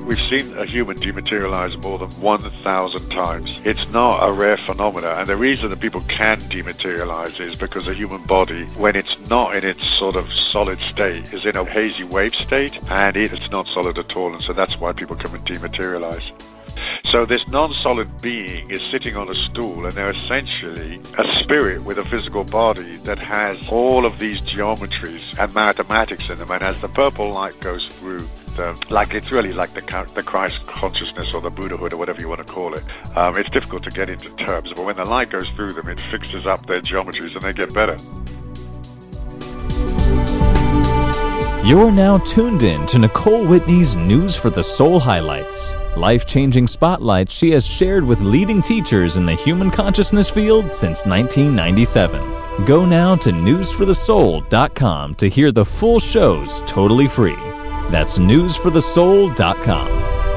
We've seen a human dematerialize more than 1,000 times. It's not a rare phenomenon, and the reason that people can dematerialize is because the human body, when it's not in its sort of solid state, is in a hazy wave state, and it's not solid at all, and so that's why people come and dematerialize. So this non-solid being is sitting on a stool, and they're essentially a spirit with a physical body that has all of these geometries and mathematics in them, and as the purple light goes through, it's really like the Christ consciousness or the Buddhahood or whatever you want to call it. It's difficult to get into terms, but when the light goes through them, it fixes up their geometries and they get better. You're now tuned in to Nicole Whitney's News for the Soul highlights, life-changing spotlights she has shared with leading teachers in the human consciousness field since 1997. Go now to newsforthesoul.com to hear the full shows totally free. That's newsforthesoul.com.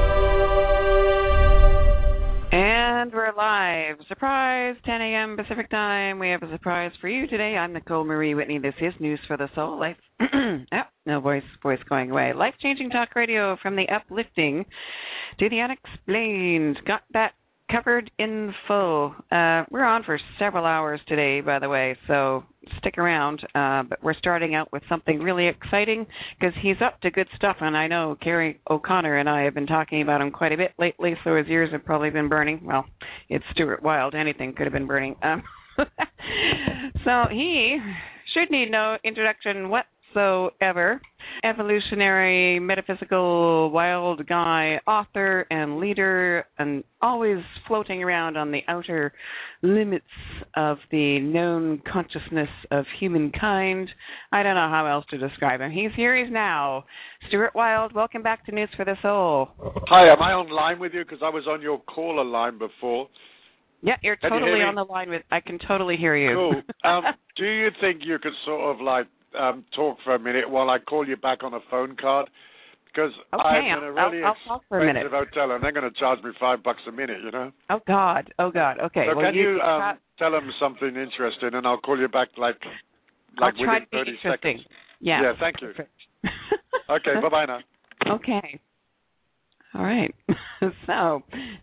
And we're live. Surprise, 10 a.m. Pacific time. We have a surprise for you today. I'm Nicole Marie Whitney. This is News for the Soul. No voice going away. Life-changing talk radio from the uplifting to the unexplained. Got that covered in full. We're on for several hours today, by the way, so stick around. But we're starting out with something really exciting because he's up to good stuff, and I know Carrie O'Connor and I have been talking about him quite a bit lately, so his ears have probably been burning. Well, it's Stuart Wilde. Anything could have been burning. So he should need no introduction whatsoever. Evolutionary, metaphysical, wild guy, author and leader, and always floating around on the outer limits of the known consciousness of humankind. I don't know how else to describe him. He's here, he's now. Stuart Wilde, welcome back to News for the Soul. Hi, am I online with you? Because I was on your caller line before. Yeah, you're totally on the line with. I can totally hear you. Cool. Do you think you could sort of talk for a minute while I call you back on a phone card? Because I'm in a really expensive hotel, and they're going to charge me $5 a minute, you know? Oh, God. Okay. So can you tell them something interesting, and I'll call you back within 30 seconds. Yeah, thank you. Okay, bye-bye now. Okay. All right. So,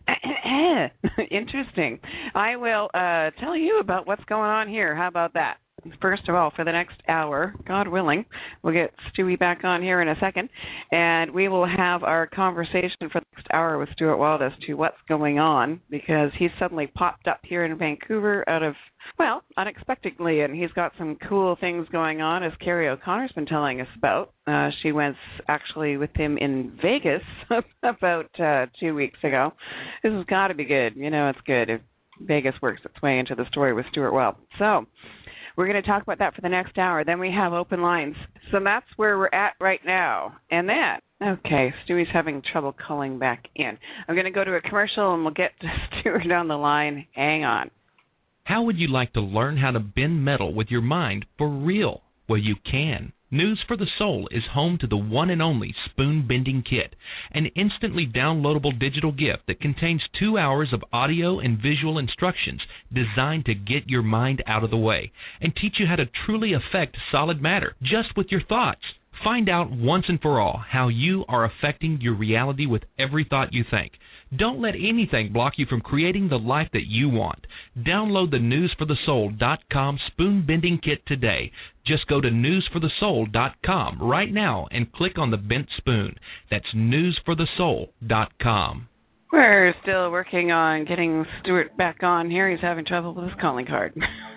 interesting. I will tell you about what's going on here. How about that? First of all, for the next hour, God willing, we'll get Stewie back on here in a second, and we will have our conversation for the next hour with Stuart Wilde as to what's going on, because he's suddenly popped up here in Vancouver unexpectedly, and he's got some cool things going on, as Carrie O'Connor's been telling us about. She was actually with him in Vegas about 2 weeks ago. This has got to be good. You know, it's good if Vegas works its way into the story with Stuart Wilde. So we're going to talk about that for the next hour. Then we have open lines. So that's where we're at right now. And then, okay, Stewie's having trouble calling back in. I'm going to go to a commercial, and we'll get to Stuart on the line. Hang on. How would you like to learn how to bend metal with your mind for real? Well, you can. News for the Soul is home to the one and only Spoon Bending Kit, an instantly downloadable digital gift that contains 2 hours of audio and visual instructions designed to get your mind out of the way and teach you how to truly affect solid matter just with your thoughts. Find out once and for all how you are affecting your reality with every thought you think. Don't let anything block you from creating the life that you want. Download the newsforthesoul.com Spoon Bending Kit today. Just go to newsforthesoul.com right now and click on the bent spoon. That's newsforthesoul.com. We're still working on getting Stuart back on here. He's having trouble with his calling card.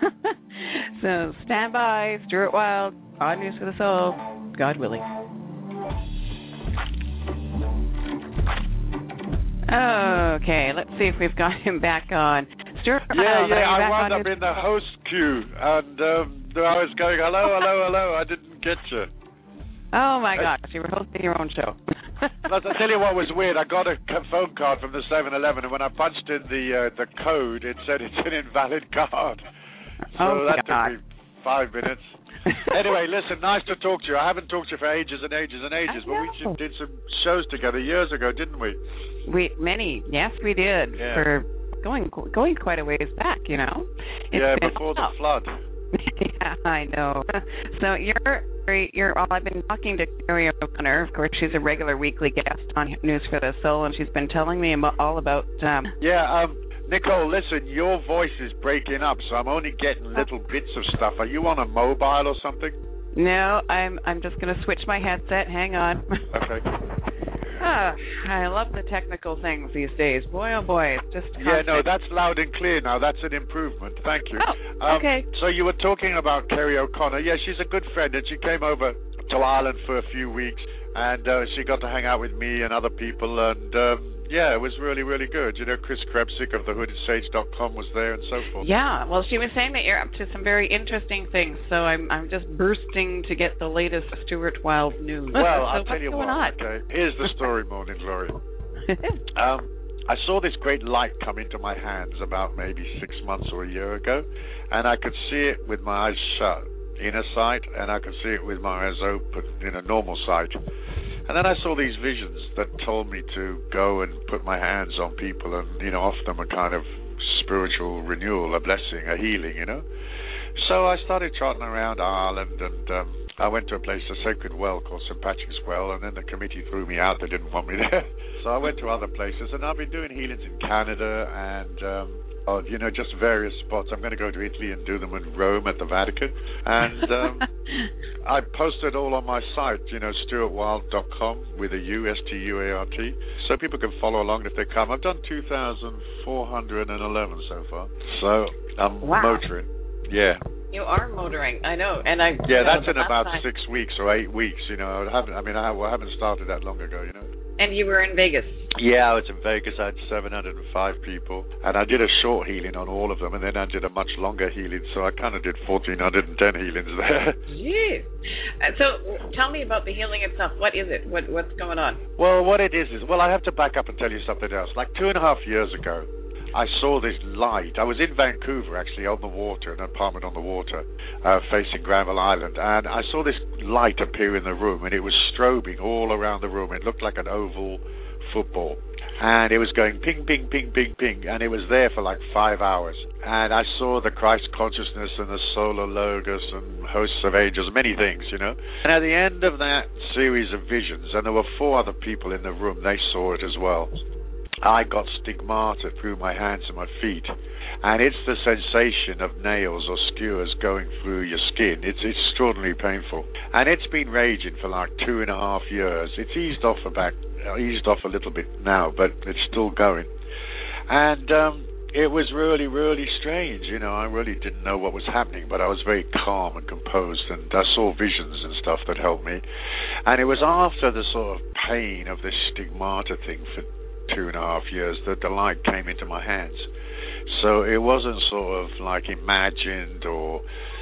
So stand by. Stuart Wilde on News for the Soul. God willing. Okay, let's see if we've got him back on. Stuart Wilde, I wound up in the host queue, and I was going, hello, I didn't get you. Oh, my gosh, you were hosting your own show. I'll tell you what was weird. I got a phone card from the 7-Eleven, and when I punched in the code, it said it's an invalid card. So that took me 5 minutes. Anyway, listen, nice to talk to you. I haven't talked to you for ages and ages and ages, but we did some shows together years ago, didn't we? Yes, we did. Yeah. For going quite a ways back, you know. Before the flood. I know. So I've been talking to Carrie O'Connor. Of course, she's a regular weekly guest on News for the Soul, and she's been telling me all about. Nicole, listen, your voice is breaking up, so I'm only getting little bits of stuff. Are you on a mobile or something? No, I'm just going to switch my headset. Hang on. Okay. I love the technical things these days. Boy, oh boy, it's just constant. Yeah, no, that's loud and clear now. That's an improvement. Thank you. Oh, okay. So you were talking about Carrie O'Connor. Yeah, she's a good friend, and she came over to Ireland for a few weeks, and she got to hang out with me and other people, and yeah, it was really, really good. You know, Chris Krebsick of thehoodiesage.com was there and so forth. Yeah, well, she was saying that you're up to some very interesting things, so I'm just bursting to get the latest Stuart Wilde news. Well, so I'll tell you what. Okay, here's the story, Morning Glory. I saw this great light come into my hands about maybe 6 months or a year ago, and I could see it with my eyes shut, inner sight, and I could see it with my eyes open, normal sight. And then I saw these visions that told me to go and put my hands on people and, offer them a kind of spiritual renewal, a blessing, a healing, So I started trotting around Ireland, and I went to a place, a sacred well called St. Patrick's Well, and then the committee threw me out. They didn't want me there. So I went to other places, and I've been doing healings in Canada and, just various spots. I'm going to go to Italy and do them in Rome at the Vatican. And I posted all on my site, stuartwilde.com with a U, S-T-U-A-R-T, so people can follow along if they come. I've done 2,411 so far. So I'm motoring. Yeah. You are motoring, I know. Yeah, that's in about 6 weeks or 8 weeks, I haven't started that long ago, And you were in Vegas. Yeah, I was in Vegas. I had 705 people, and I did a short healing on all of them, and then I did a much longer healing, so I kind of did 1,410 healings there. Jeez. So tell me about the healing itself. What is it? What's going on? Well, what it is, I have to back up and tell you something else. Like 2.5 years ago, I saw this light. I was in Vancouver, actually, on the water, an apartment on the water, facing Granville Island, and I saw this light appear in the room, and it was strobing all around the room. It looked like an oval football, and it was going ping, ping, ping, ping, ping, and it was there for like 5 hours. And I saw the Christ consciousness and the solar logos and hosts of angels, many things, And at the end of that series of visions, and there were 4 other people in the room, they saw it as well. I got stigmata through my hands and my feet, and it's the sensation of nails or skewers going through your skin. It's extraordinarily painful, and it's been raging for like 2.5 years. It's eased off a little bit now, but it's still going. And it was really, really strange. I really didn't know what was happening, but I was very calm and composed, and I saw visions and stuff that helped me. And it was after the sort of pain of this stigmata thing for 2.5 years that the light came into my hands. So it wasn't sort of like imagined or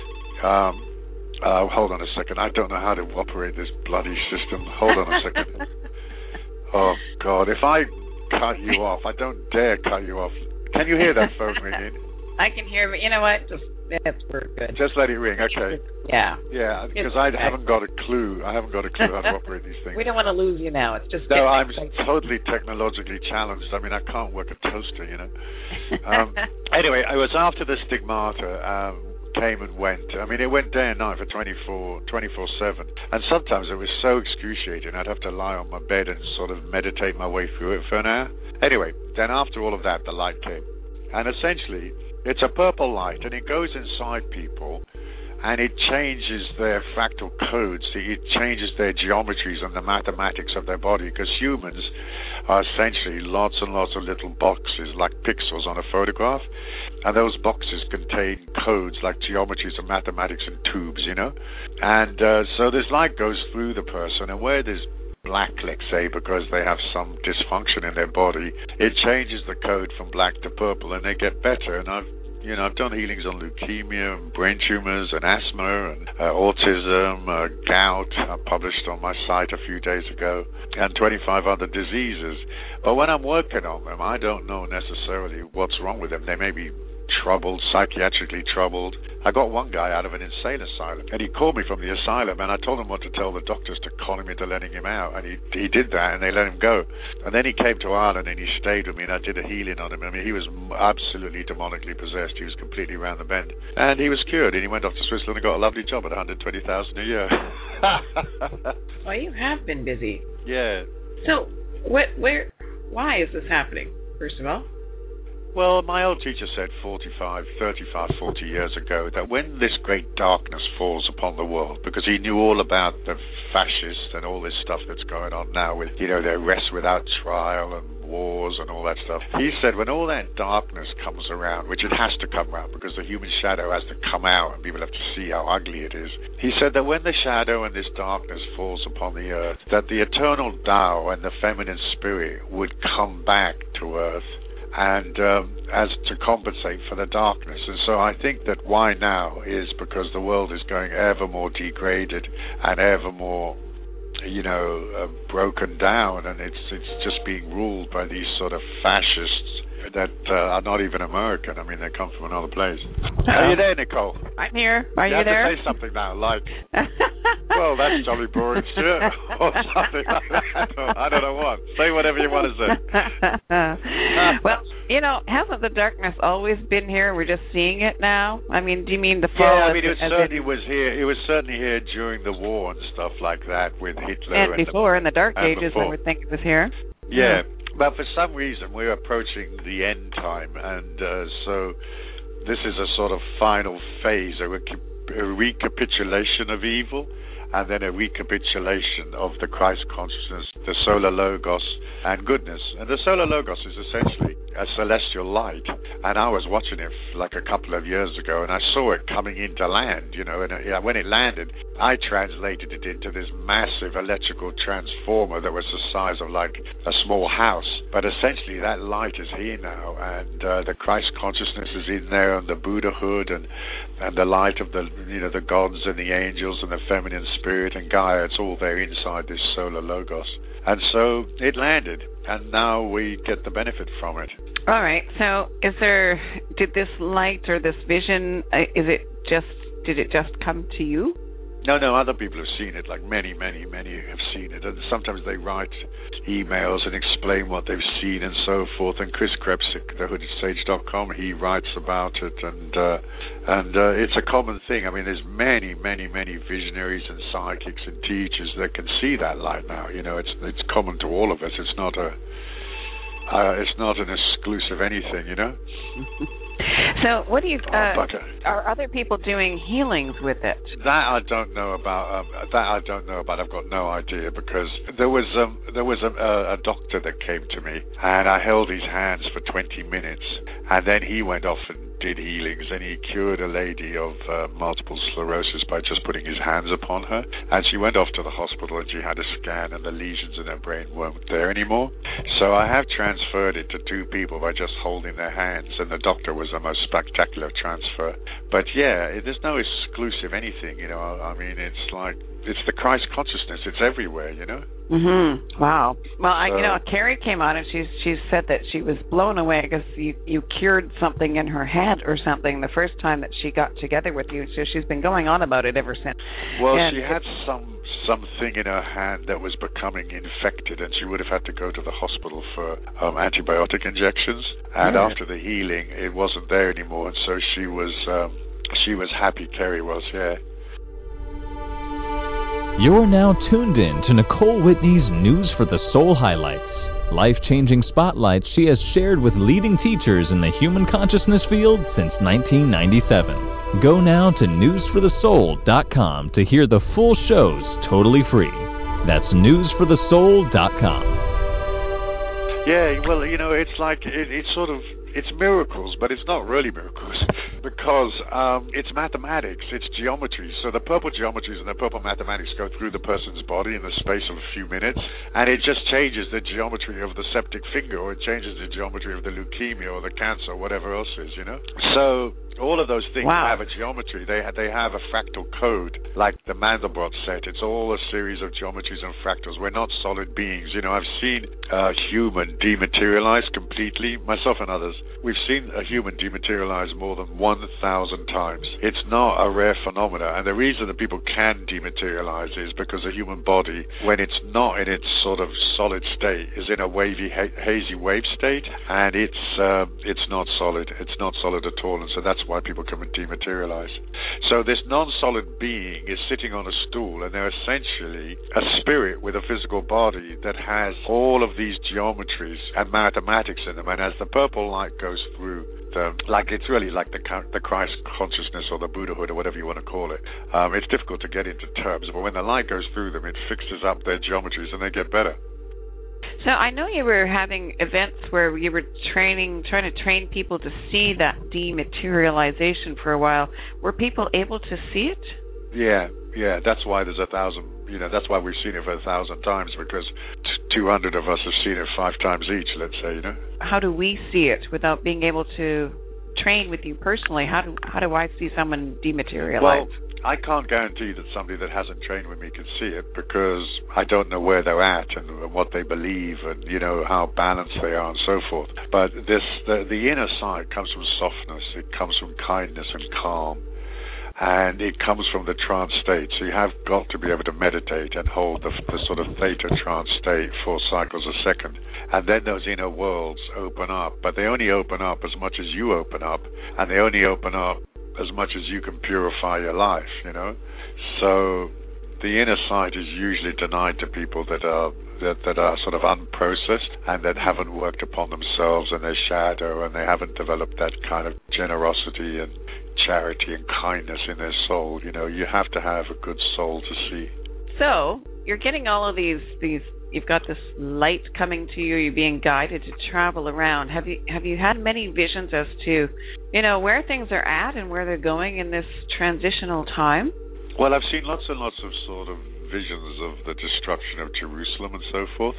hold on a second, I don't know how to operate this bloody system. Hold on a second. Oh God, if I cut you off, I don't dare cut you off. Can you hear that phone ringing? I can hear, but you know what? We're good. Just let it ring, okay. Yeah. Yeah, because I haven't got a clue. I haven't got a clue how to operate these things. We don't want to lose you now. It's just... No, I'm totally technologically challenged. I mean, I can't work a toaster, Anyway, it was after the stigmata came and went. I mean, it went day and night for 24/7. And sometimes it was so excruciating, I'd have to lie on my bed and sort of meditate my way through it for an hour. Anyway, then after all of that, the light came. And essentially, it's a purple light, and it goes inside people, and it changes their fractal codes. It changes their geometries and the mathematics of their body, because humans are essentially lots and lots of little boxes, like pixels on a photograph, and those boxes contain codes like geometries and mathematics and tubes, And so this light goes through the person, and where there's black, let's say, because they have some dysfunction in their body, it changes the code from black to purple, and they get better. And I've done healings on leukemia and brain tumors and asthma and autism, gout. I published on my site a few days ago, and 25 other diseases. But when I'm working on them, I don't know necessarily what's wrong with them. They may be troubled, psychiatrically troubled. I got one guy out of an insane asylum, and he called me from the asylum, and I told him what to tell the doctors to call him into letting him out, and he did that, and they let him go. And then he came to Ireland, and he stayed with me, and I did a healing on him. I mean, he was absolutely demonically possessed. He was completely round the bend. And he was cured, and he went off to Switzerland and got a lovely job at $120,000 a year. Well, you have been busy. Yeah. So, why is this happening, first of all? Well, my old teacher said 40 years ago that when this great darkness falls upon the world, because he knew all about the fascists and all this stuff that's going on now with, their arrests without trial and wars and all that stuff. He said when all that darkness comes around, which it has to come around because the human shadow has to come out and people have to see how ugly it is. He said that when the shadow and this darkness falls upon the earth, that the eternal Tao and the feminine spirit would come back to earth and as to compensate for the darkness. And so I think that why now is because the world is going ever more degraded and ever more broken down, and it's just being ruled by these sort of fascists that are not even American. I mean, they come from another place. Are you there, Nicole? I'm here. Are you have there? To say something now, like, well, that's jolly boring shit, or something like that. I don't know what. Say whatever you want to say. Well, hasn't the darkness always been here? We're just seeing it now? I mean, do you mean the fall? Yeah, I mean, it certainly was here. It was certainly here during the war and stuff like that with Hitler. And before, in the Dark Ages, I would think it was here. Yeah. But for some reason, we're approaching the end time, and so this is a sort of final phase, a recapitulation of evil, and then a recapitulation of the Christ consciousness, the solar logos, and goodness. And the solar logos is essentially a celestial light, and I was watching it like a couple of years ago, and I saw it coming into land, and when it landed, I translated it into this massive electrical transformer that was the size of like a small house. But essentially that light is here now, and the Christ consciousness is in there, and the Buddhahood, and the light of the the gods and the angels and the feminine spirit and Gaia. It's all there inside this solar logos. And so it landed, and now we get the benefit from it. All right. So did this light or this vision, did it just come to you? No, other people have seen it, like many have seen it, and sometimes they write emails and explain what they've seen and so forth. And Chris Krebsick, thehoodedsage.com, he writes about it, and it's a common thing. I mean, there's many visionaries and psychics and teachers that can see that light now. It's common to all of us. It's not an exclusive anything, So what do you are other people doing healings with it? That I don't know about. I've got no idea, because there was a doctor that came to me, and I held his hands for 20 minutes, and then he went off and did healings, and he cured a lady of multiple sclerosis by just putting his hands upon her. And she went off to the hospital, and she had a scan, and the lesions in her brain weren't there anymore. So I have transferred it to 2 people by just holding their hands, and the doctor was the most spectacular transfer. But yeah, there's no exclusive anything, I mean, it's the Christ consciousness. It's everywhere, Mm-hmm. Wow. Well, Carrie came on and she said that she was blown away because you cured something in her head or something the first time that she got together with you. So she's been going on about it ever since. Well, she had something in her hand that was becoming infected, and she would have had to go to the hospital for antibiotic injections. And after the healing, it wasn't there anymore, and so she was happy. Carrie was, yeah. You're now tuned in to Nicole Whitney's News for the Soul highlights, life-changing spotlights she has shared with leading teachers in the human consciousness field since 1997. Go now to newsforthesoul.com to hear the full shows totally free. That's newsforthesoul.com. Yeah, well, it's miracles, but it's not really miracles, because it's mathematics, it's geometry. So the purple geometries and the purple mathematics go through the person's body in the space of a few minutes, and it just changes the geometry of the septic finger, or it changes the geometry of the leukemia or the cancer or whatever else is, So All of those things Wow. have a geometry. They have a fractal code, like the Mandelbrot set. It's all a series of geometries and fractals. We're not solid beings. I've seen a human dematerialize completely, myself and others. We've seen a human dematerialize more than 1,000 times. It's not a rare phenomena, and the reason that people can dematerialize is because the human body, when it's not in its sort of solid state, is in a wavy, hazy wave state, and it's not solid. It's not solid at all, and so that's why people come and dematerialize. So this non-solid being is sitting on a stool, and they're essentially a spirit with a physical body that has all of these geometries and mathematics in them. And as the purple light goes through, it's really like the Christ consciousness or the Buddhahood or whatever you want to call it. It's difficult to get into terms, but when the light goes through them, it fixes up their geometries and they get better. So I know you were having events where you were trying to train people to see that dematerialization for a while. Were people able to see it? Yeah. That's why there's 1,000. That's why we've seen it for 1,000 times, because 200 of us have seen it 5 times each. Let's say, How do we see it without being able to train with you personally? How do I see someone dematerialize? Well, I can't guarantee that somebody that hasn't trained with me can see it, because I don't know where they're at and what they believe and, how balanced they are and so forth. But the inner side comes from softness. It comes from kindness and calm. And it comes from the trance state. So you have got to be able to meditate and hold the sort of theta trance state 4 cycles a second. And then those inner worlds open up. But they only open up as much as you open up. And they only open up as much as you can purify your life, So the inner side is usually denied to people that are sort of unprocessed and that haven't worked upon themselves and their shadow, and they haven't developed that kind of generosity and charity and kindness in their soul. You have to have a good soul to see. So you're getting all of these. You've got this light coming to you. You're being guided to travel around. Have you had many visions as to, where things are at and where they're going in this transitional time? Well, I've seen lots and lots of sort of visions of the destruction of Jerusalem and so forth.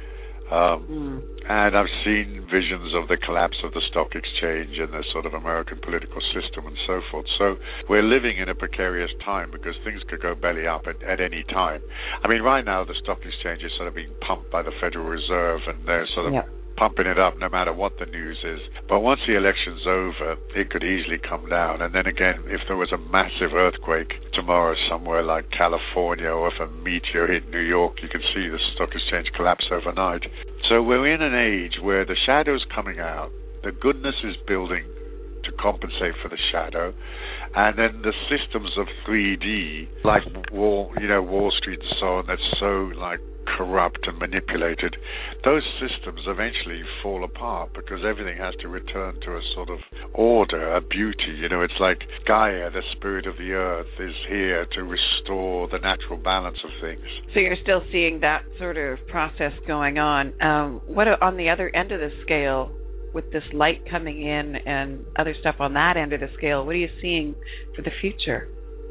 And I've seen visions of the collapse of the stock exchange and the sort of American political system and so forth. So we're living in a precarious time because things could go belly up at any time. I mean, right now the stock exchange is sort of being pumped by the Federal Reserve, and they're sort of pumping it up no matter what the news is. But once the election's over, it could easily come down. And then again, if there was a massive earthquake tomorrow somewhere like California, or if a meteor hit New York, you could see the stock exchange collapse overnight. So we're in an age where the shadow's coming out, the goodness is building to compensate for the shadow, and then the systems of 3D, like Wall Street and so on, that's so like corrupt and manipulated, those systems eventually fall apart because everything has to return to a sort of order, a beauty. It's like Gaia, the spirit of the earth, is here to restore the natural balance of things. So you're still seeing that sort of process going on. What on the other end of the scale, with this light coming in and other stuff on that end of the scale, what are you seeing for the future?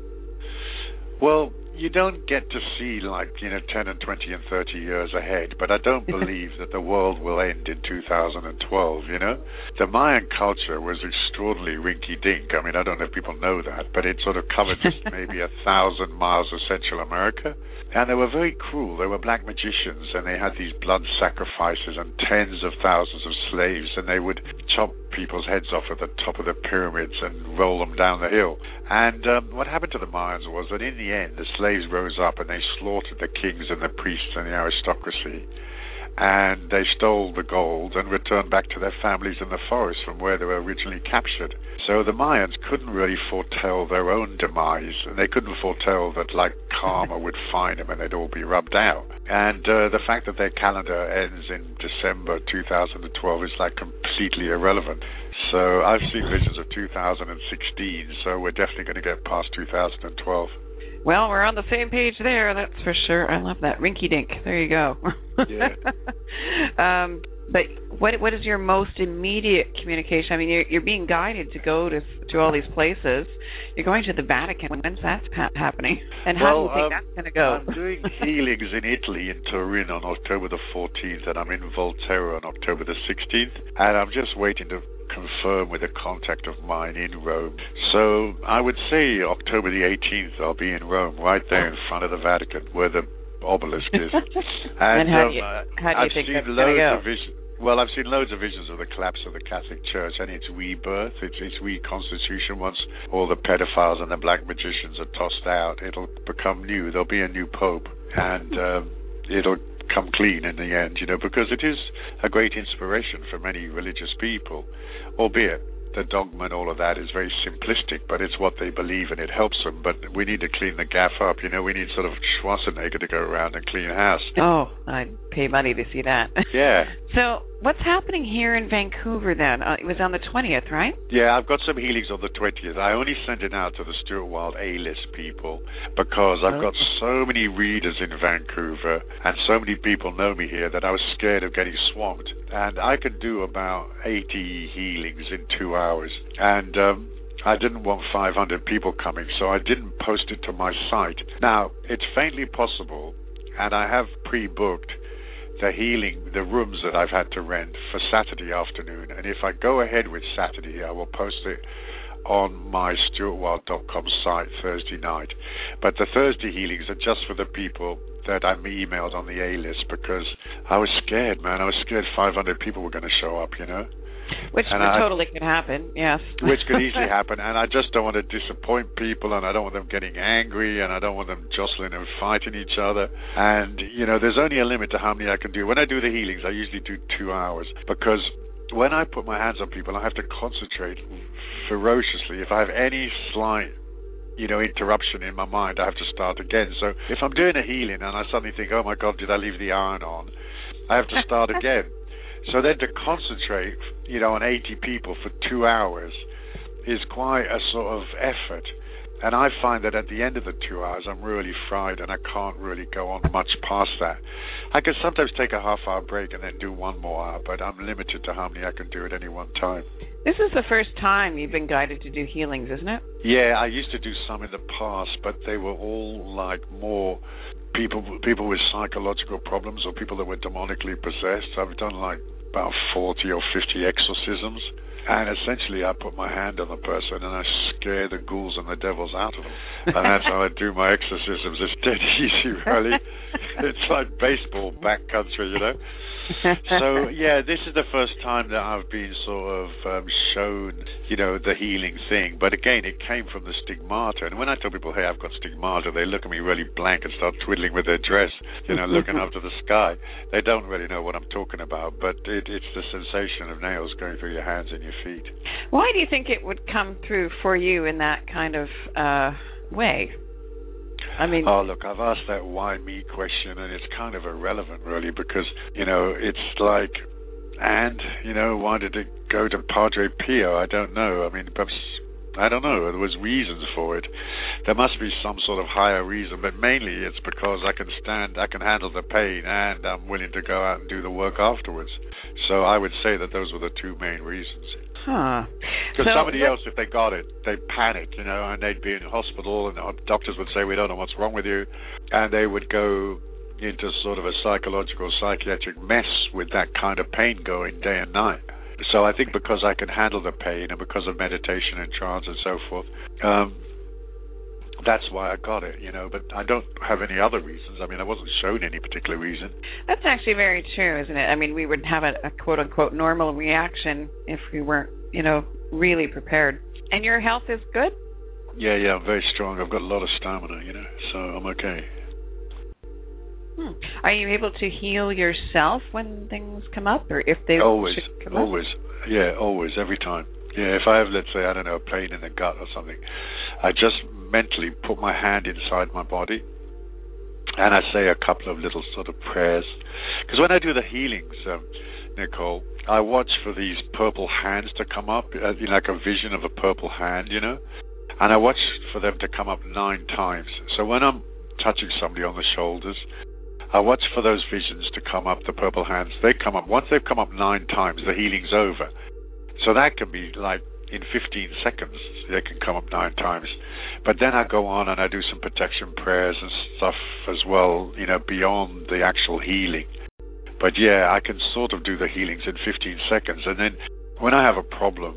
Well, you don't get to see 10 and 20 and 30 years ahead, but I don't believe that the world will end in 2012, The Mayan culture was extraordinarily rinky-dink. I mean, I don't know if people know that, but it sort of covered just maybe 1,000 miles of Central America. And they were very cruel. They were black magicians, and they had these blood sacrifices and tens of thousands of slaves, and they would chop people's heads off at the top of the pyramids and roll them down the hill. And what happened to the Mayans was that in the end, the slaves rose up and they slaughtered the kings and the priests and the aristocracy. And they stole the gold and returned back to their families in the forest from where they were originally captured. So the Mayans couldn't really foretell their own demise, and they couldn't foretell that karma would find them and they'd all be rubbed out. And the fact that their calendar ends in December 2012 is completely irrelevant. So I've seen visions of 2016, so we're definitely going to get past 2012. Well, we're on the same page there, that's for sure. I love that. Rinky-dink. There you go. Yeah. But what is your most immediate communication? I mean, you're being guided to go to all these places. You're going to the Vatican. When's that happening? And how do you think that's going to go? I'm doing healings in Italy, in Turin, on October the 14th, and I'm in Volterra on October the 16th. And I'm just waiting to confirm with a contact of mine in Rome. So I would say October the 18th, I'll be in Rome, right there in front of the Vatican, where the obelisk is. And how do you think that's going to go? Well, I've seen loads of visions of the collapse of the Catholic Church and its rebirth, its reconstitution. Once all the pedophiles and the black magicians are tossed out, it'll become new. There'll be a new pope, and it'll come clean in the end, because it is a great inspiration for many religious people, albeit the dogma and all of that is very simplistic, but it's what they believe and it helps them. But we need to clean the gaff up. We need sort of Schwarzenegger to go around and clean house. Oh, I'd pay money to see that. Yeah. So what's happening here in Vancouver then? It was on the 20th, right? Yeah, I've got some healings on the 20th. I only sent it out to the Stuart Wilde A-list people because I've got so many readers in Vancouver and so many people know me here that I was scared of getting swamped. And I could do about 80 healings in 2 hours. And I didn't want 500 people coming, so I didn't post it to my site. Now, it's faintly possible, and I have pre-booked the rooms that I've had to rent for Saturday afternoon. And if I go ahead with Saturday, I will post it on my stuartwilde.com site Thursday night. But the Thursday healings are just for the people that I emailed on the A-list because I was scared, man. I was scared 500 people were going to show up, Which totally could happen, yes. Which could easily happen, and I just don't want to disappoint people, and I don't want them getting angry, and I don't want them jostling and fighting each other. And, there's only a limit to how many I can do. When I do the healings, I usually do 2 hours, because when I put my hands on people, I have to concentrate ferociously. If I have any slight interruption in my mind, I have to start again. So if I'm doing a healing and I suddenly think, oh my God, did I leave the iron on? I have to start again. So then to concentrate, on 80 people for 2 hours is quite a sort of effort. And I find that at the end of the 2 hours, I'm really fried and I can't really go on much past that. I can sometimes take a half-hour break and then do one more hour, but I'm limited to how many I can do at any one time. This is the first time you've been guided to do healings, isn't it? Yeah, I used to do some in the past, but they were all like more people with psychological problems or people that were demonically possessed. I've done like about 40 or 50 exorcisms. And essentially, I put my hand on the person and I scare the ghouls and the devils out of them. And that's how I do my exorcisms. It's dead easy, really. It's like baseball backcountry, So, yeah, this is the first time that I've been sort of shown, the healing thing. But again, it came from the stigmata. And when I tell people, hey, I've got stigmata, they look at me really blank and start twiddling with their dress, looking up to the sky. They don't really know what I'm talking about. But it's the sensation of nails going through your hands and your feet. Why do you think it would come through for you in that kind of way? I mean, oh, look, I've asked that why me question, and it's kind of irrelevant, really, because, it's like, why did it go to Padre Pio? I don't know. I mean, perhaps, I don't know. There was reasons for it. There must be some sort of higher reason, but mainly it's because I can handle the pain, and I'm willing to go out and do the work afterwards. So I would say that those were the two main reasons. Huh. Because somebody else, if they got it, they'd panic, and they'd be in hospital, and the doctors would say, we don't know what's wrong with you, and they would go into sort of a psychological, psychiatric mess with that kind of pain going day and night. So I think because I can handle the pain, and because of meditation and trance and so forth, that's why I got it, but I don't have any other reasons. I mean, I wasn't shown any particular reason. That's actually very true, isn't it? I mean, we would have a quote-unquote normal reaction if we weren't, really prepared. And your health is good? Yeah, I'm very strong. I've got a lot of stamina, so I'm okay. Are you able to heal yourself when things come up, or if they should come up? Always. Yeah, always, every time. Yeah, if I have, let's say, I don't know, a pain in the gut or something, I just mentally put my hand inside my body and I say a couple of little sort of prayers. Because when I do the healings, Nicole, I watch for these purple hands to come up, like a vision of a purple hand, and I watch for them to come up 9 times. So when I'm touching somebody on the shoulders, I watch for those visions to come up, the purple hands. They come up. Once they've come up 9 times, the healing's over. So that can be like in 15 seconds, they can come up 9 times. But then I go on and I do some protection prayers and stuff as well, beyond the actual healing. But yeah, I can sort of do the healings in 15 seconds. And then when I have a problem,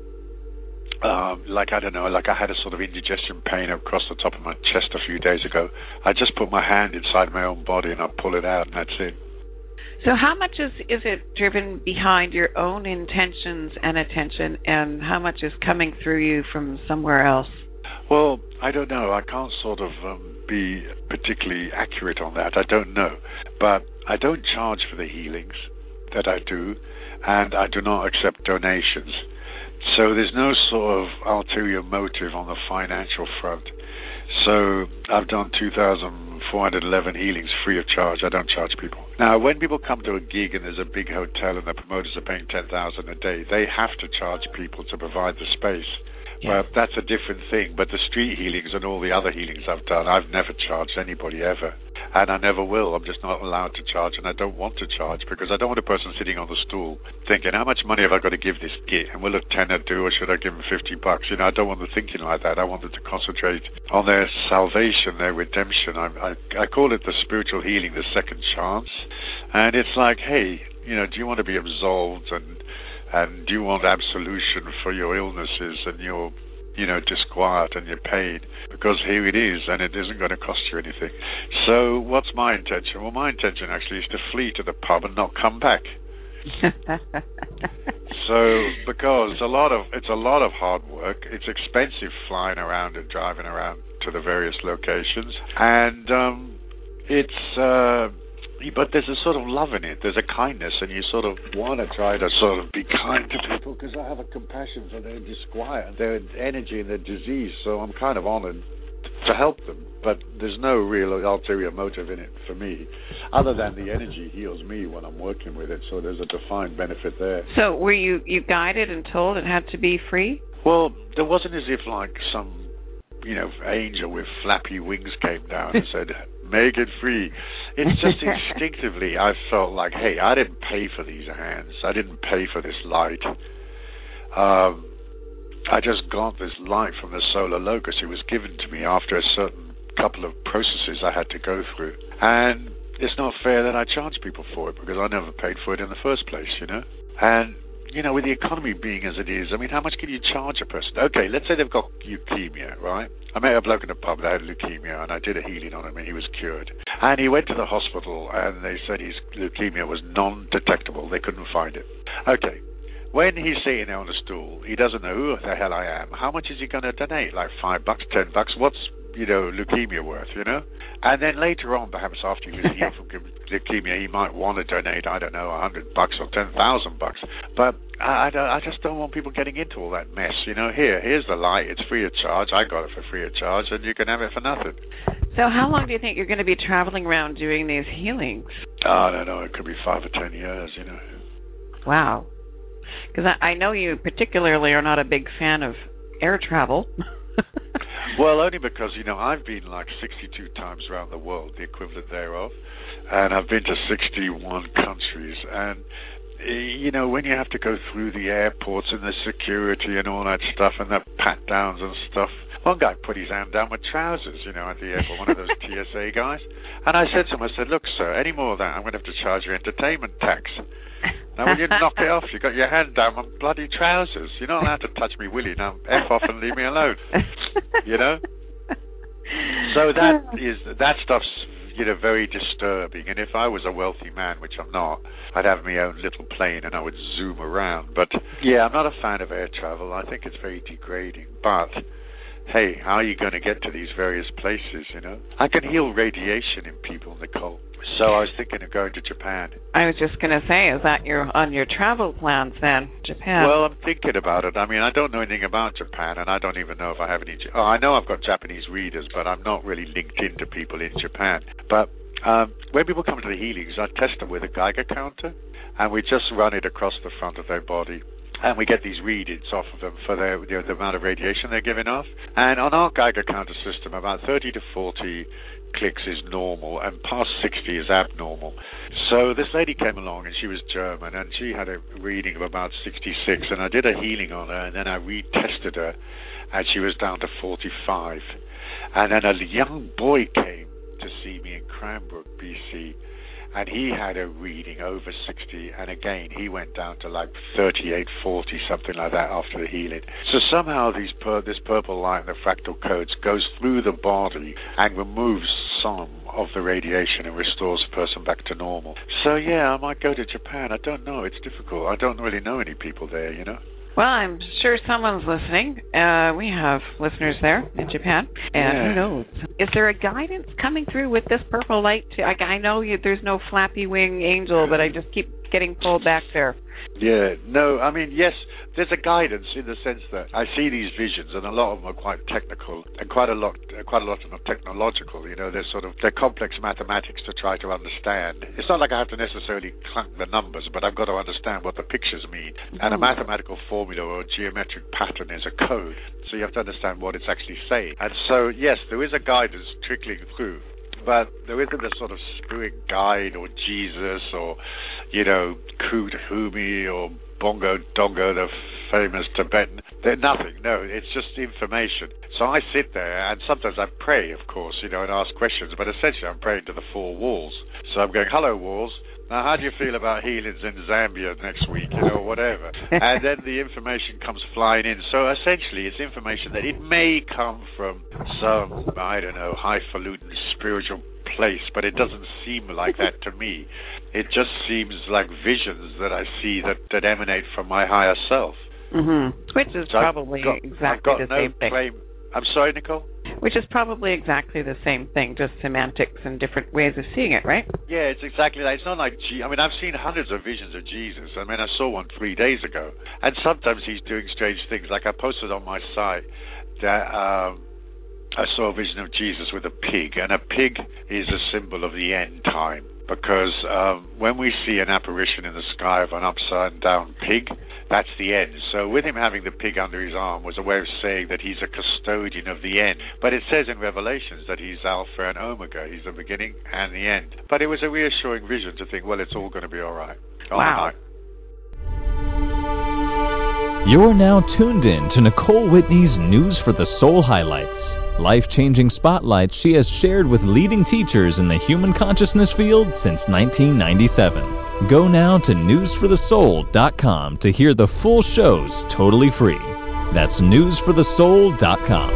like I had a sort of indigestion pain across the top of my chest a few days ago, I just put my hand inside my own body and I pull it out, and that's it. So how much is it driven behind your own intentions and attention, and how much is coming through you from somewhere else? Well, I don't know. I can't sort of be particularly accurate on that. I don't know. But I don't charge for the healings that I do, and I do not accept donations. So there's no sort of ulterior motive on the financial front. So I've done 2,411 healings free of charge. I don't charge people. Now, when people come to a gig and there's a big hotel and the promoters are paying $10,000 a day, they have to charge people to provide the space. Yeah. But that's a different thing. But the street healings and all the other healings I've done, I've never charged anybody ever. And I never will. I'm just not allowed to charge, and I don't want to charge because I don't want a person sitting on the stool thinking, how much money have I got to give this git? And will a tenner do, or should I give them $50? You know, I don't want them thinking like that. I want them to concentrate on their salvation, their redemption. I call it the spiritual healing, the second chance. And it's like, hey, you know, do you want to be absolved, and do you want absolution for your illnesses and your, you know, disquiet and your pain? Because here it is, and it isn't going to cost you anything. So what's my intention? Well, my intention actually is to flee to the pub and not come back. So, because it's a lot of hard work. It's expensive flying around and driving around to the various locations, and but there's a sort of love in it. There's a kindness, and you sort of want to try to sort of be kind to people because I have a compassion for their disquiet, their energy, and their disease. So I'm kind of honored to help them. But there's no real ulterior motive in it for me, other than the energy heals me when I'm working with it. So there's a defined benefit there. So were you guided and told it had to be free? Well, there wasn't as if like some, you know, angel with flappy wings came down and said, make it free. It's just instinctively I felt like, hey, I didn't pay for these hands. I didn't pay for this light. I just got this light from the solar locus. It was given to me after a certain couple of processes I had to go through. And it's not fair that I charge people for it because I never paid for it in the first place, you know? And, you know, with the economy being as it is, I mean, how much can you charge a person? Okay, let's say they've got leukemia, right? I met a bloke in a pub that had leukemia, and I did a healing on him, and he was cured. And he went to the hospital, and they said his leukemia was non-detectable. They couldn't find it. Okay. When he's sitting there on a stool, he doesn't know who the hell I am. How much is he going to donate? Like $5, $10? What's, you know, leukemia worth, you know? And then later on, perhaps after he was healed from leukemia, he might want to donate, I don't know, $100 or $10,000. But I just don't want people getting into all that mess, you know? Here's the light. It's free of charge. I got it for free of charge, and you can have it for nothing. So how long do you think you're going to be traveling around doing these healings? I don't know. It could be 5 or 10 years, you know. Wow. Because I know you particularly are not a big fan of air travel. Well, only because, you know, I've been like 62 times around the world, the equivalent thereof, and I've been to 61 countries. And, you know, when you have to go through the airports and the security and all that stuff and the pat-downs and stuff, one guy put his hand down with trousers, you know, at the airport, one of those TSA guys. And I said to him, I said, look, sir, any more of that, I'm going to have to charge you entertainment tax. Now, will you knock it off? You got your hand down on bloody trousers. You're not allowed to touch me, Willie. Now, F off and leave me alone. You know? So that stuff's, you know, very disturbing. And if I was a wealthy man, which I'm not, I'd have my own little plane and I would zoom around. But, yeah, I'm not a fan of air travel. I think it's very degrading. But, hey, how are you going to get to these various places, you know? I can heal radiation in people, Nicole. So I was thinking of going to Japan. I was just going to say, is that on your travel plans then, Japan? Well, I'm thinking about it. I mean, I don't know anything about Japan, and I don't even know if I have any... Oh, I know I've got Japanese readers, but I'm not really linked into people in Japan. But when people come to the healings, I test them with a Geiger counter, and we just run it across the front of their body. And we get these readings off of them for their, you know, the amount of radiation they're giving off. And on our Geiger counter system, about 30 to 40 clicks is normal, and past 60 is abnormal. So this lady came along, and she was German, and she had a reading of about 66, and I did a healing on her, and then I retested her, and she was down to 45. And then a young boy came to see me in Cranbrook, BC, and he had a reading over 60, and again, he went down to like 38, 40, something like that after the healing. So somehow this purple light and the fractal codes goes through the body and removes some of the radiation and restores the person back to normal. So yeah, I might go to Japan. I don't know. It's difficult. I don't really know any people there, you know. Well, I'm sure someone's listening. We have listeners there in Japan, and who knows? Is there a guidance coming through with this purple light? I know there's no flappy wing angel, but I just keep getting pulled back there. Yeah, no, I mean, yes, there's a guidance in the sense that I see these visions, and a lot of them are quite technical, and quite a lot of them are technological. You know, they're complex mathematics to try to understand. It's not like I have to necessarily clunk the numbers, but I've got to understand what the pictures mean. And a mathematical formula or a geometric pattern is a code, so you have to understand what it's actually saying. And so, yes, there is a guidance trickling through. But there isn't a sort of spirit guide or Jesus or, you know, Koot Humi or Bongo Dongo, the famous Tibetan. They're nothing. No, it's just information. So I sit there, and sometimes I pray, of course, you know, and ask questions. But essentially, I'm praying to the four walls. So I'm going, hello, walls. Now, how do you feel about healings in Zambia next week, you know, whatever? And then the information comes flying in. So essentially, it's information that it may come from some, I don't know, highfalutin spiritual place, but it doesn't seem like that to me. It just seems like visions that I see that emanate from my higher self. Mm-hmm. Which is probably exactly the same thing. I'm sorry, Nicole? Which is probably exactly the same thing, just semantics and different ways of seeing it, right? Yeah, it's exactly that. It's not like, I mean, I've seen hundreds of visions of Jesus. I mean, I saw one 3 days ago. And sometimes he's doing strange things. Like I posted on my site that I saw a vision of Jesus with a pig. And a pig is a symbol of the end time. Because when we see an apparition in the sky of an upside-down pig, that's the end. So with him having the pig under his arm was a way of saying that he's a custodian of the end. But it says in Revelations that he's Alpha and Omega. He's the beginning and the end. But it was a reassuring vision to think, well, it's all going to be all right. Wow. You're now tuned in to Nicole Whitney's News for the Soul highlights. Life-changing spotlights she has shared with leading teachers in the human consciousness field since 1997. Go now to newsforthesoul.com to hear the full shows totally free. That's newsforthesoul.com.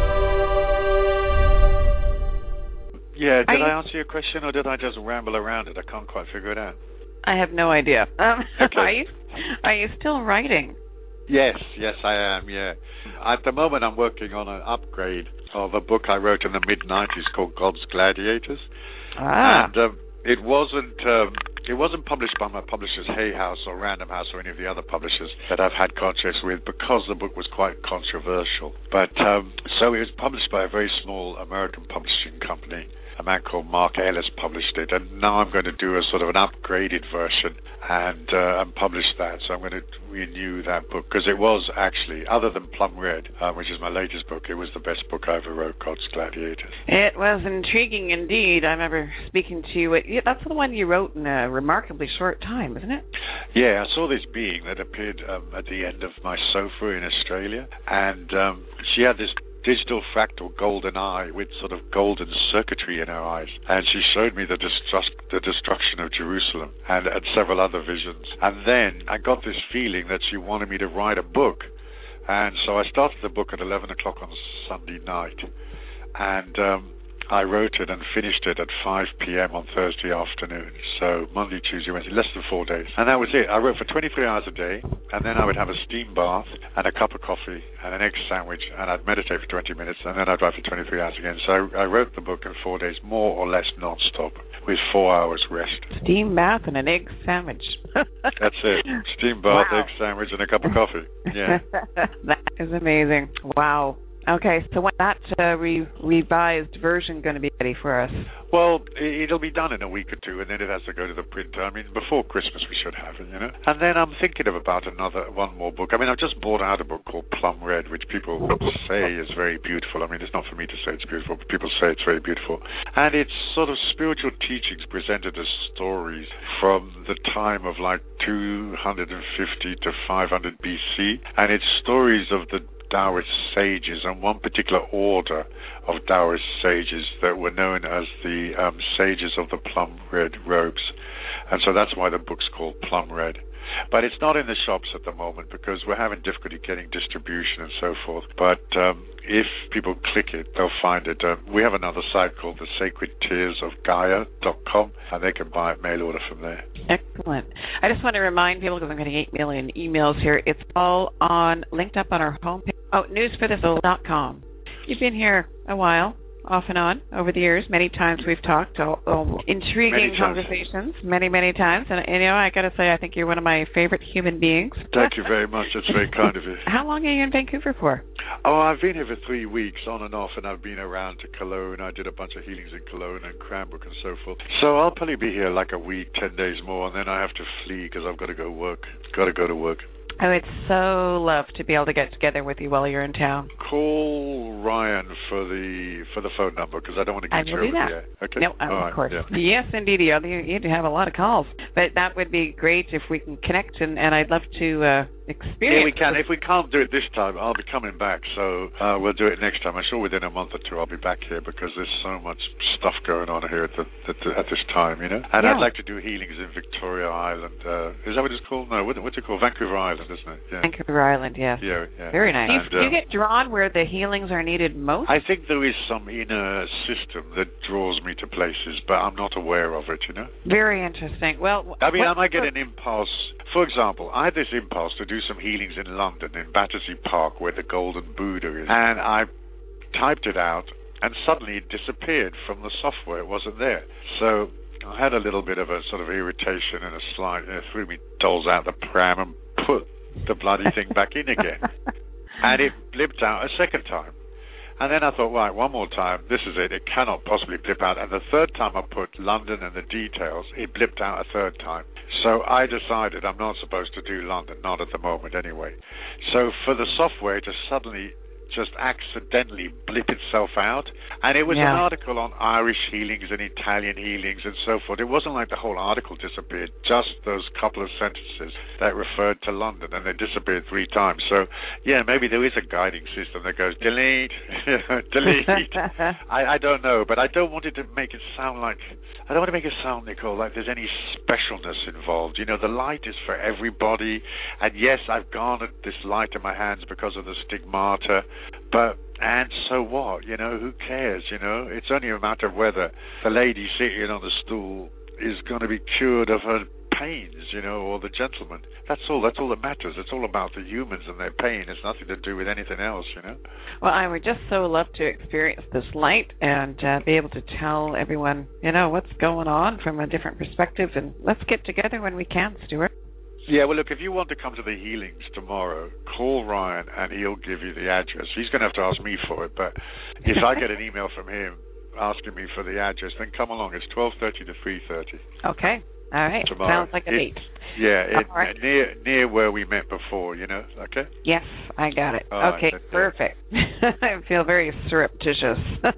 Yeah, did I answer your question or did I just ramble around it? I can't quite figure it out. I have no idea. Okay. Are you still writing? Yes, I am, yeah. At the moment, I'm working on an upgrade of a book I wrote in the mid-90s called God's Gladiators. And it wasn't published by my publishers Hay House or Random House or any of the other publishers that I've had contracts with because the book was quite controversial. But so it was published by a very small American publishing company. A man called Mark Ellis published it, and now I'm going to do a sort of an upgraded version and publish that. So I'm going to renew that book because it was actually, other than Plum Red, which is my latest book, it was the best book I ever wrote, God's Gladiators. It was intriguing indeed. I remember speaking to you. That's the one you wrote in a remarkably short time, isn't it? Yeah, I saw this being that appeared at the end of my sofa in Australia, and she had this digital fractal golden eye with sort of golden circuitry in her eyes. And she showed me the destruction of Jerusalem and several other visions. And then I got this feeling that she wanted me to write a book. And so I started the book at 11 o'clock on Sunday night. And I wrote it and finished it at 5 p.m. on Thursday afternoon. So Monday, Tuesday, Wednesday, less than 4 days. And that was it. I wrote for 23 hours a day, and then I would have a steam bath and a cup of coffee and an egg sandwich, and I'd meditate for 20 minutes, and then I'd write for 23 hours again. So I wrote the book in 4 days, more or less non-stop, with 4 hours rest. Steam bath and an egg sandwich. That's it. Steam bath, egg sandwich, and a cup of coffee. Yeah. That is amazing. Wow. Okay, so when that revised version going to be ready for us? Well, it'll be done in a week or two, and then it has to go to the printer. I mean, before Christmas we should have it, you know. And then I'm thinking about one more book. I mean, I've just bought out a book called Plum Red, which people say is very beautiful. I mean, it's not for me to say it's beautiful, but people say it's very beautiful. And it's sort of spiritual teachings presented as stories from the time of like 250 to 500 BC. And it's stories of the Taoist sages, and one particular order of Taoist sages that were known as the sages of the plum red robes. And so that's why the book's called Plum Red. But it's not in the shops at the moment because we're having difficulty getting distribution and so forth. But if people click it, they'll find it. We have another site called the sacredtearsofgaia.com, and they can buy it mail order from there. Excellent. I just want to remind people, because I'm getting 8 million emails here, it's all linked up on our homepage. Oh, newsforthesoul.com. You've been here a while, off and on, over the years. Many times we've talked, intriguing conversations, many times. And, I got to say, I think you're one of my favorite human beings. Thank you very much. That's very kind of you. How long are you in Vancouver for? Oh, I've been here for 3 weeks, on and off, and I've been around to Cologne. I did a bunch of healings in Cologne and Cranbrook and so forth. So I'll probably be here like a week, 10 days more, and then I have to flee because I've got to go work. Got to go to work. I would so love to be able to get together with you while you're in town. Call Ryan for the phone number because I don't want to get you over there. Okay? No, of course. Yeah. Yes, indeed. You have a lot of calls. But that would be great if we can connect, and I'd love to experience. Yeah, we can. If we can't do it this time, I'll be coming back. So we'll do it next time. I'm sure within a month or two I'll be back here because there's so much stuff going on here at this time, And I'd like to do healings in Victoria Island. Is that what it's called? No, what's it called? Vancouver Island, isn't it? Yeah. Vancouver Island, yes. Yeah. Very nice. Do you get drawn where the healings are needed most? I think there is some inner system that draws me to places, but I'm not aware of it, Very interesting. Well, I might get an impulse. For example, I had this impulse to do some healings in London, in Battersea Park, where the Golden Buddha is. And I typed it out, and suddenly it disappeared from the software. It wasn't there. So I had a little bit of a sort of irritation and a slight, threw me dolls out the pram and put the bloody thing back in again. And it blipped out a second time. And then I thought, right, one more time, this is it. It cannot possibly blip out. And the third time I put London and the details, it blipped out a third time. So I decided I'm not supposed to do London, not at the moment anyway. So for the software to suddenly just accidentally blip itself out. And it was an article on Irish healings and Italian healings and so forth. It wasn't like the whole article disappeared, just those couple of sentences that referred to London, and they disappeared 3 times. So, maybe there is a guiding system that goes, delete, delete. I don't know, but I don't want it to make it sound like, Nicole, like there's any specialness involved. The light is for everybody, and yes, I've garnered this light in my hands because of the stigmata, and so what? Who cares? It's only a matter of whether the lady sitting on the stool is going to be cured of her pains, or the gentleman. That's all that matters. It's all about the humans and their pain. It's nothing to do with anything else, Well, I would just so love to experience this light and be able to tell everyone, what's going on from a different perspective. And let's get together when we can, Stuart. Yeah, well, look, if you want to come to the healings tomorrow, call Ryan and he'll give you the address. He's going to have to ask me for it, but if I get an email from him asking me for the address, then come along. It's 12:30 to 3:30. Okay. All right. Tomorrow. Sounds like a date. Right. near where we met before, Okay? Yes, I got it. Okay, perfect. I feel very surreptitious.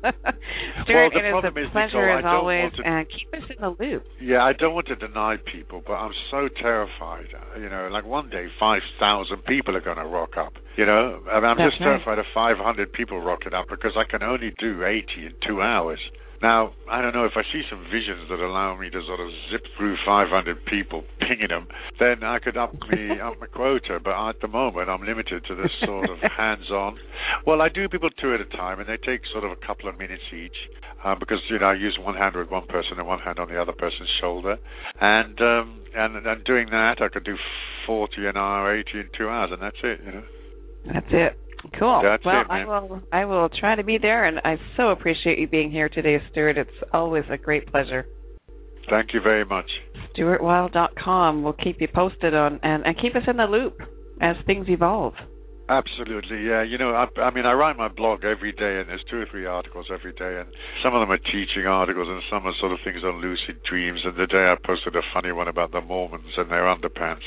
Stuart, it is a pleasure as always, and keep us in the loop. Yeah, I don't want to deny people, but I'm so terrified. Like one day 5,000 people are going to rock up. I'm just terrified of 500 people rocking up because I can only do 80 in 2 hours. Now, I don't know, if I see some visions that allow me to sort of zip through 500 people, pinging them, then I could up my quota. But at the moment, I'm limited to this sort of hands-on. Well, I do people 2 at a time, and they take sort of a couple of minutes each because, I use one hand with one person and one hand on the other person's shoulder. And doing that, I could do 40 an hour, 80 in 2 hours, and that's it, That's it. Cool. That's well, it, man. I will try to be there, and I so appreciate you being here today, Stuart. It's always a great pleasure. Thank you very much. StuartWild.com. We'll keep you posted on and keep us in the loop as things evolve. Absolutely, yeah. I write my blog every day, and there's 2 or 3 articles every day, and some of them are teaching articles, and some are sort of things on lucid dreams. And today I posted a funny one about the Mormons and their underpants.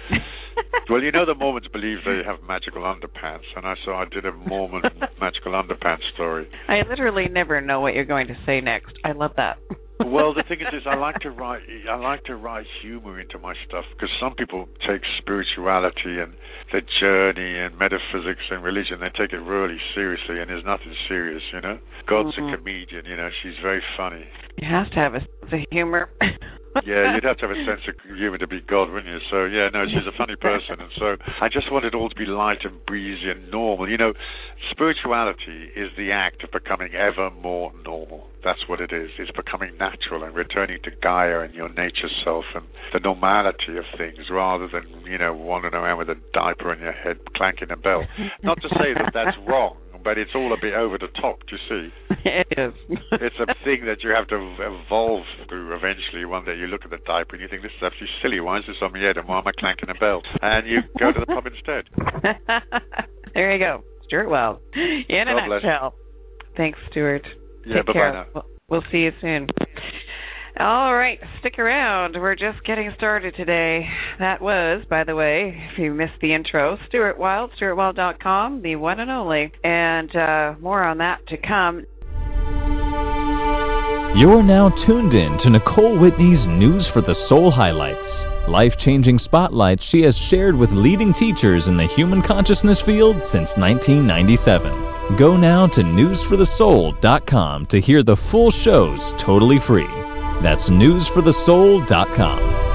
Well, the Mormons believe they have magical underpants, and so I did a Mormon magical underpants story. I literally never know what you're going to say next. I love that. Well, the thing is I like to write humor into my stuff, because some people take spirituality and the journey and metaphysics and religion, they take it really seriously, and there's nothing serious, you know. God's a comedian, you know. She's very funny. You have to have a sense of humor. Yeah, you'd have to have a sense of humor to be God, wouldn't you? So, yeah, no, she's a funny person. And so I just want it all to be light and breezy and normal. You know, spirituality is the act of becoming ever more normal. That's what it is. It's becoming natural and returning to Gaia and your nature self and the normality of things, rather than, you know, wandering around with a diaper on your head, clanking a bell. Not to say that that's wrong, but it's all a bit over the top, do you see? It is. It's a thing that you have to evolve through eventually. One day you look at the diaper and you think, this is absolutely silly. Why is this on my head and why am I clanking a bell? And you go to the pub instead. There you go. Stuart Wells. In a nutshell. Thanks, Stuart. Yeah, bye-bye now. We'll see you soon. All right, stick around. We're just getting started today. That was, by the way, if you missed the intro, Stuart Wild, StuartWild.com, the one and only. And more on that to come. You're now tuned in to Nicole Whitney's News for the Soul highlights, life-changing spotlights she has shared with leading teachers in the human consciousness field since 1997. Go now to newsforthesoul.com to hear the full shows totally free. That's newsforthesoul.com.